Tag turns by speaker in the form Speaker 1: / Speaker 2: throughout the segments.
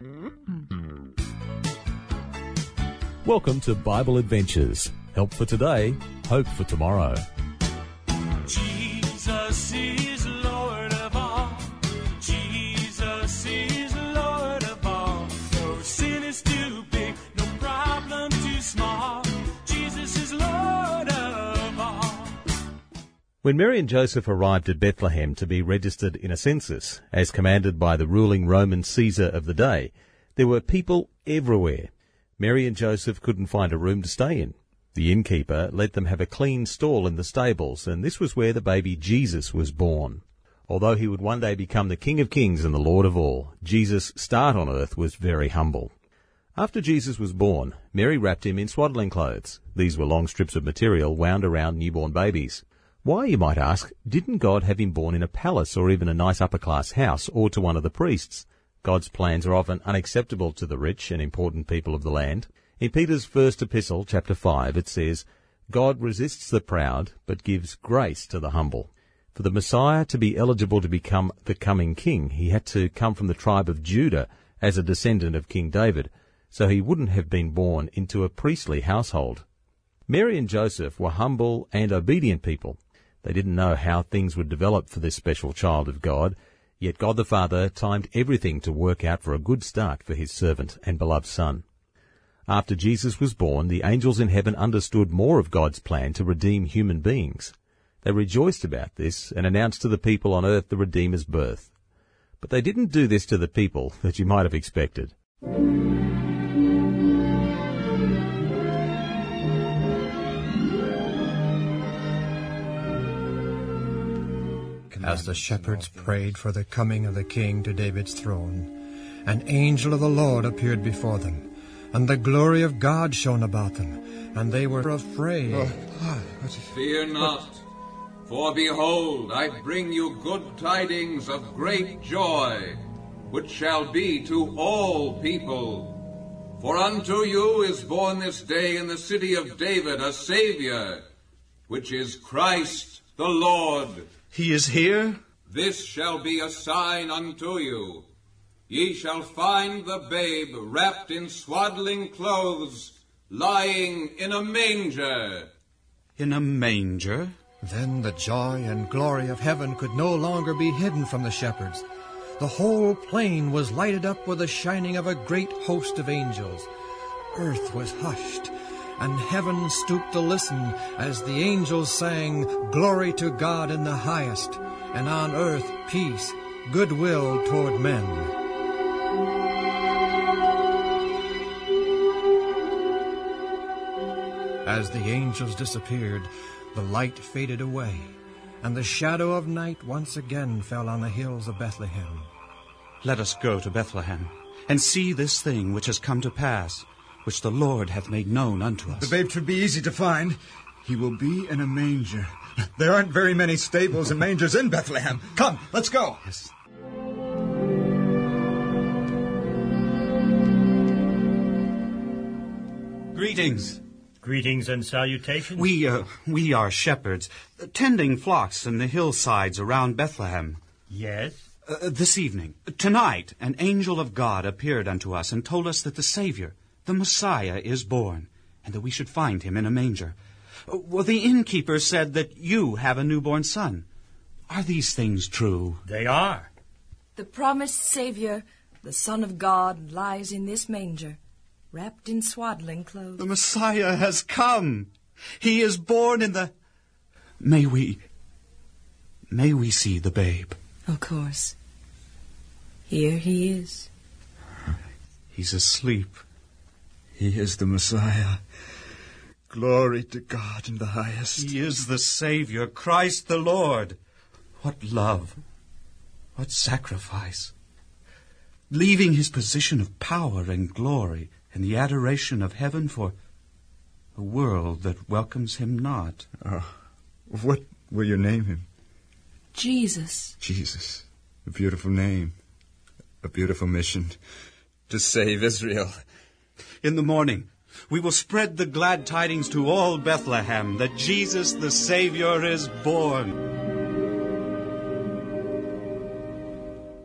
Speaker 1: Welcome to Bible Adventures. Help for today, hope for tomorrow.
Speaker 2: Jesus is Lord of all. Jesus is Lord of all. No sin is too big, no problem too small. Jesus is Lord of all.
Speaker 1: When Mary and Joseph arrived at Bethlehem to be registered in a census, as commanded by the ruling Roman Caesar of the day, there were people everywhere. Mary and Joseph couldn't find a room to stay in. The innkeeper let them have a clean stall in the stables, and this was where the baby Jesus was born. Although he would one day become the King of Kings and the Lord of all, Jesus' start on earth was very humble. After Jesus was born, Mary wrapped him in swaddling clothes. These were long strips of material wound around newborn babies. Why, you might ask, didn't God have him born in a palace or even a nice upper-class house or to one of the priests? God's plans are often unacceptable to the rich and important people of the land. In Peter's first epistle, chapter 5, it says, God resists the proud, but gives grace to the humble. For the Messiah to be eligible to become the coming king, he had to come from the tribe of Judah as a descendant of King David, so he wouldn't have been born into a priestly household. Mary and Joseph were humble and obedient people. They didn't know how things would develop for this special child of God, yet God the Father timed everything to work out for a good start for his servant and beloved Son. After Jesus was born, the angels in heaven understood more of God's plan to redeem human beings. They rejoiced about this and announced to the people on earth the Redeemer's birth. But they didn't do this to the people that you might have expected.
Speaker 3: As the shepherds prayed for the coming of the king to David's throne, an angel of the Lord appeared before them, and the glory of God shone about them, and they were afraid.
Speaker 4: Fear not, for behold, I bring you good tidings of great joy, which shall be to all people. For unto you is born this day in the city of David a Saviour, which is Christ the Lord.
Speaker 5: He is here?
Speaker 4: This shall be a sign unto you. Ye shall find the babe wrapped in swaddling clothes, lying in a manger.
Speaker 5: In a manger?
Speaker 3: Then the joy and glory of heaven could no longer be hidden from the shepherds. The whole plain was lighted up with the shining of a great host of angels. Earth was hushed, and heaven stooped to listen as the angels sang, Glory to God in the highest, and on earth peace, goodwill toward men. As the angels disappeared, the light faded away, and the shadow of night once again fell on the hills of Bethlehem.
Speaker 5: Let us go to Bethlehem, and see this thing which has come to pass, which the Lord hath made known unto us.
Speaker 6: The babe should be easy to find. He will be in a manger. There aren't very many stables and mangers in Bethlehem. Come, let's go.
Speaker 5: Yes. Greetings.
Speaker 7: Greetings and salutations.
Speaker 5: We are shepherds, tending flocks in the hillsides around Bethlehem.
Speaker 7: Yes?
Speaker 5: This evening, tonight, an angel of God appeared unto us and told us that the Savior, the Messiah, is born, and that we should find him in a manger. Well, the innkeeper said that you have a newborn son. Are these things true?
Speaker 7: They are.
Speaker 8: The promised Savior, the Son of God, lies in this manger, wrapped in swaddling clothes.
Speaker 5: The Messiah has come. He is born in the... May we see the babe?
Speaker 8: Of course. Here he is.
Speaker 5: He's asleep.
Speaker 6: He is the Messiah. Glory to God in the highest.
Speaker 5: He is the Savior, Christ the Lord. What love, what sacrifice. Leaving his position of power and glory and the adoration of heaven for a world that welcomes him not.
Speaker 6: What will you name him?
Speaker 8: Jesus.
Speaker 6: Jesus. A beautiful name. A beautiful mission. To save Israel.
Speaker 5: In the morning, we will spread the glad tidings to all Bethlehem that Jesus the Savior is born.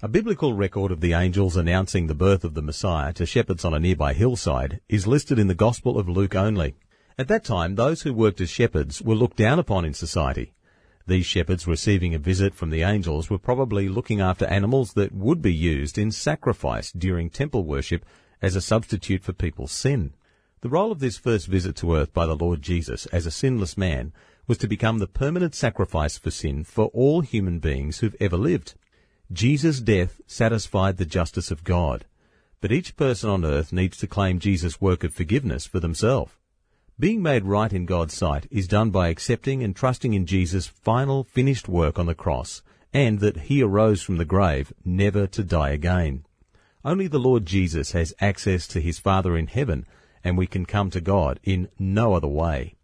Speaker 1: A biblical record of the angels announcing the birth of the Messiah to shepherds on a nearby hillside is listed in the Gospel of Luke only. At that time, those who worked as shepherds were looked down upon in society. These shepherds receiving a visit from the angels were probably looking after animals that would be used in sacrifice during temple worship as a substitute for people's sin. The role of this first visit to earth by the Lord Jesus as a sinless man was to become the permanent sacrifice for sin for all human beings who've ever lived. Jesus' death satisfied the justice of God, but each person on earth needs to claim Jesus' work of forgiveness for themselves. Being made right in God's sight is done by accepting and trusting in Jesus' final finished work on the cross, and that he arose from the grave never to die again. Only the Lord Jesus has access to his Father in heaven, and we can come to God in no other way.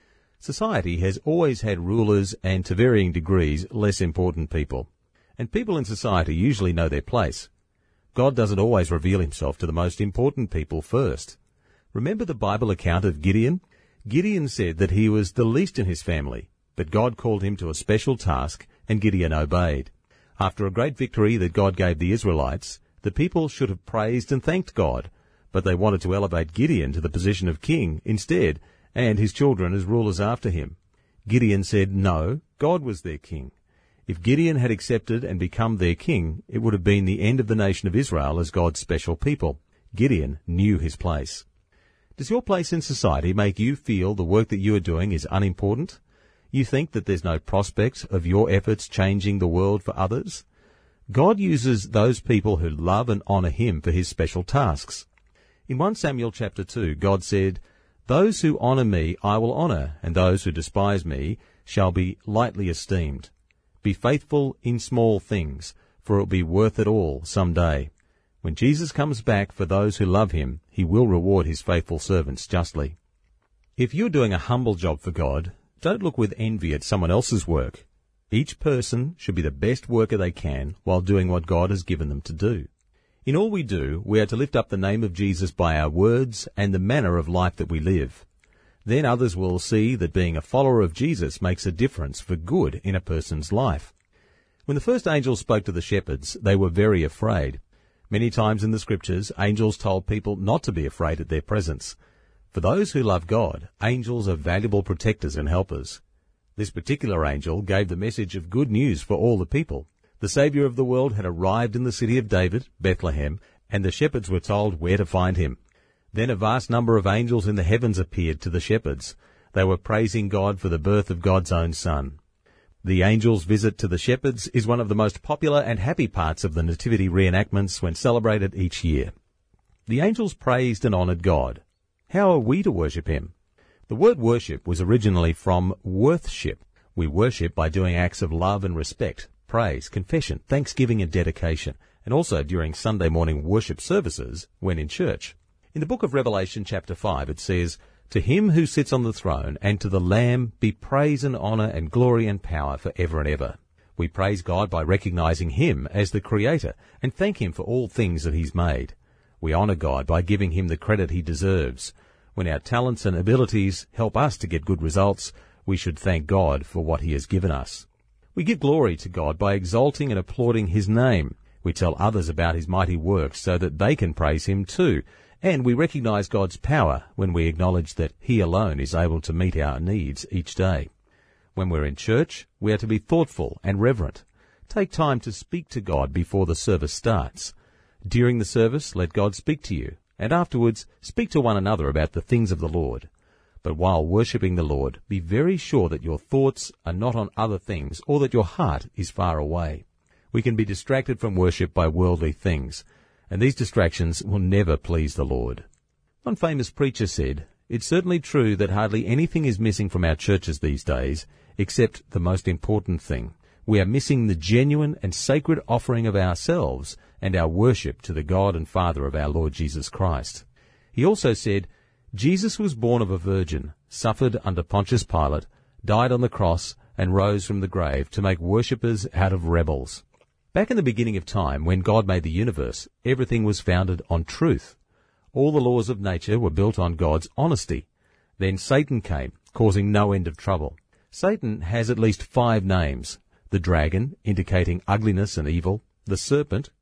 Speaker 1: Society has always had rulers and, to varying degrees, less important people. And people in society usually know their place. God doesn't always reveal himself to the most important people first. Remember the Bible account of Gideon? Gideon said that he was the least in his family, but God called him to a special task, and Gideon obeyed. After a great victory that God gave the Israelites, the people should have praised and thanked God, but they wanted to elevate Gideon to the position of king instead, and his children as rulers after him. Gideon said no, God was their king. If Gideon had accepted and become their king, it would have been the end of the nation of Israel as God's special people. Gideon knew his place. Does your place in society make you feel the work that you are doing is unimportant? You think that there's no prospect of your efforts changing the world for others? God uses those people who love and honour him for his special tasks. In 1 Samuel chapter 2, God said, "Those who honour me I will honour, and those who despise me shall be lightly esteemed. Be faithful in small things, for it will be worth it all some day." When Jesus comes back for those who love him, he will reward his faithful servants justly. If you're doing a humble job for God, don't look with envy at someone else's work. Each person should be the best worker they can while doing what God has given them to do. In all we do, we are to lift up the name of Jesus by our words and the manner of life that we live. Then others will see that being a follower of Jesus makes a difference for good in a person's life. When the first angels spoke to the shepherds, they were very afraid. Many times in the Scriptures, angels told people not to be afraid at their presence. For those who love God, angels are valuable protectors and helpers. This particular angel gave the message of good news for all the people. The Saviour of the world had arrived in the city of David, Bethlehem, and the shepherds were told where to find him. Then a vast number of angels in the heavens appeared to the shepherds. They were praising God for the birth of God's own Son. The angel's visit to the shepherds is one of the most popular and happy parts of the nativity reenactments when celebrated each year. The angels praised and honoured God. How are we to worship him? The word worship was originally from worthship. We worship by doing acts of love and respect, praise, confession, thanksgiving and dedication, and also during Sunday morning worship services when in church. In the book of Revelation chapter 5 it says, "To him who sits on the throne and to the Lamb be praise and honour and glory and power for ever and ever." We praise God by recognising him as the Creator and thank him for all things that he's made. We honour God by giving him the credit he deserves. When our talents and abilities help us to get good results, we should thank God for what he has given us. We give glory to God by exalting and applauding his name. We tell others about his mighty works so that they can praise him too. And we recognise God's power when we acknowledge that he alone is able to meet our needs each day. When we're in church, we are to be thoughtful and reverent. Take time to speak to God before the service starts. During the service, let God speak to you, and afterwards speak to one another about the things of the Lord. But while worshipping the Lord, be very sure that your thoughts are not on other things or that your heart is far away. We can be distracted from worship by worldly things, and these distractions will never please the Lord. One famous preacher said, "It's certainly true that hardly anything is missing from our churches these days, except the most important thing. We are missing the genuine and sacred offering of ourselves and our worship to the God and Father of our Lord Jesus Christ." He also said, "Jesus was born of a virgin, suffered under Pontius Pilate, died on the cross, and rose from the grave to make worshippers out of rebels." Back in the beginning of time, when God made the universe, everything was founded on truth. All the laws of nature were built on God's honesty. Then Satan came, causing no end of trouble. Satan has at least 5 names: the dragon, indicating ugliness and evil; the serpent,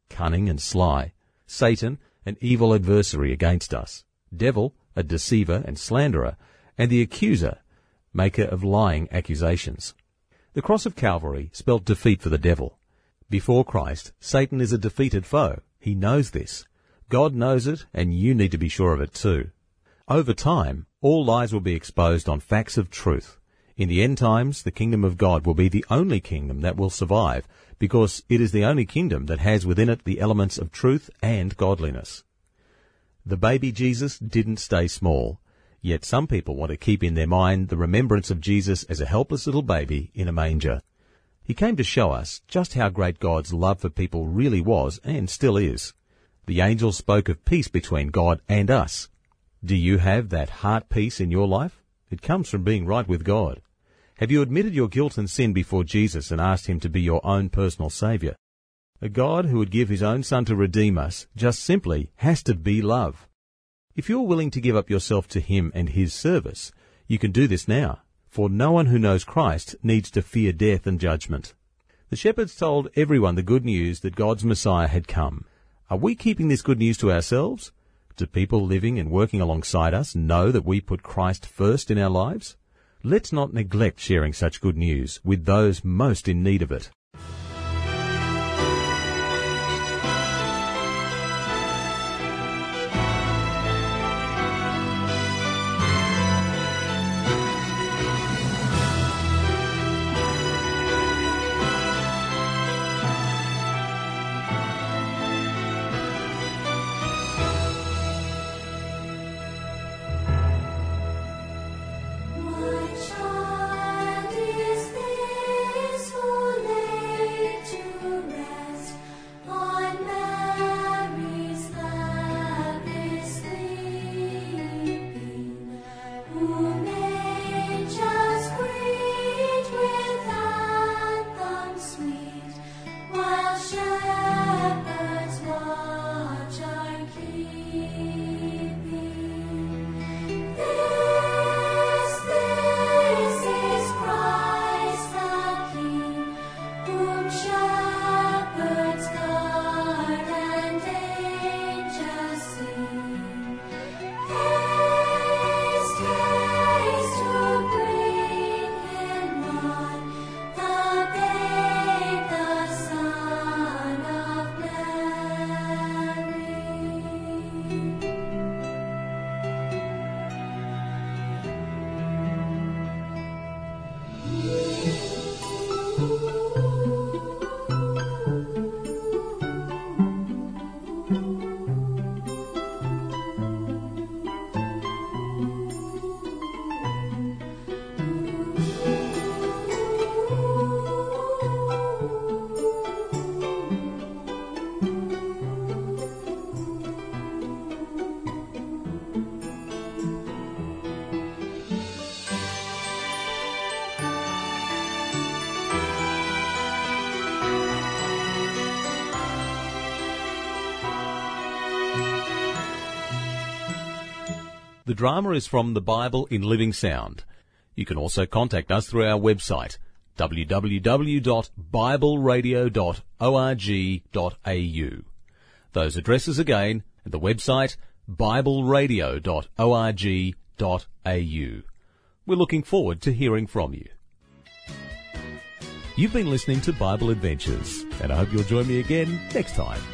Speaker 1: cunning and sly, Satan, an evil adversary against us, devil, a deceiver and slanderer, and the accuser, maker of lying accusations. The cross of Calvary spelt defeat for the devil. Before Christ, Satan is a defeated foe. He knows this. God knows it, and you need to be sure of it too. Over time, all lies will be exposed on facts of truth. In the end times, the kingdom of God will be the only kingdom that will survive, because it is the only kingdom that has within it the elements of truth and godliness. The baby Jesus didn't stay small, yet some people want to keep in their mind the remembrance of Jesus as a helpless little baby in a manger. He came to show us just how great God's love for people really was and still is. The angels spoke of peace between God and us. Do you have that heart peace in your life? It comes from being right with God. Have you admitted your guilt and sin before Jesus and asked him to be your own personal Saviour? A God who would give his own Son to redeem us just simply has to be love. If you're willing to give up yourself to him and his service, you can do this now, for no one who knows Christ needs to fear death and judgment. The shepherds told everyone the good news that God's Messiah had come. Are we keeping this good news to ourselves? Do people living and working alongside us know that we put Christ first in our lives? Let's not neglect sharing such good news with those most in need of it. The drama is from the Bible in Living Sound. You can also contact us through our website, www.bibleradio.org.au. Those addresses again, and the website, bibleradio.org.au. We're looking forward to hearing from you. You've been listening to Bible Adventures, and I hope you'll join me again next time.